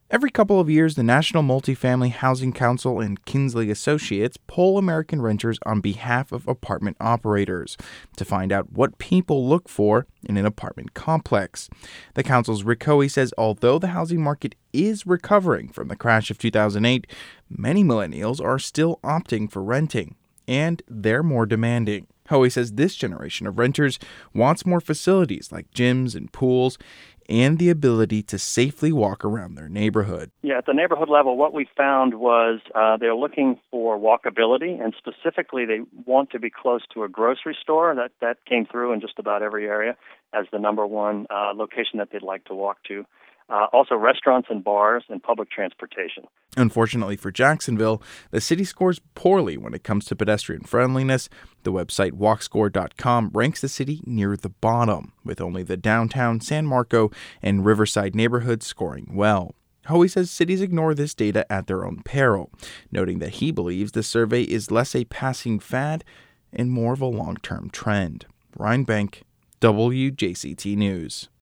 Every couple of years, the National Multifamily Housing Council and Kinsley Associates poll American renters on behalf of apartment operators to find out what people look for in an apartment complex. The council's Rick Hoey says although the housing market is recovering from the crash of 2008, many millennials are still opting for renting, and they're more demanding. Hoey says this generation of renters wants more facilities like gyms and pools and the ability to safely walk around their neighborhood. Yeah, at the neighborhood level, what we found was they're looking for walkability, and specifically they want to be close to a grocery store. That came through in just about every area as the number one location that they'd like to walk to. Also restaurants and bars and public transportation. Unfortunately for Jacksonville, the city scores poorly when it comes to pedestrian friendliness. The website walkscore.com ranks the city near the bottom, with only the downtown, San Marco, and Riverside neighborhoods scoring well. Hoey says cities ignore this data at their own peril, noting that he believes the survey is less a passing fad and more of a long-term trend. Ryan Bank, WJCT News.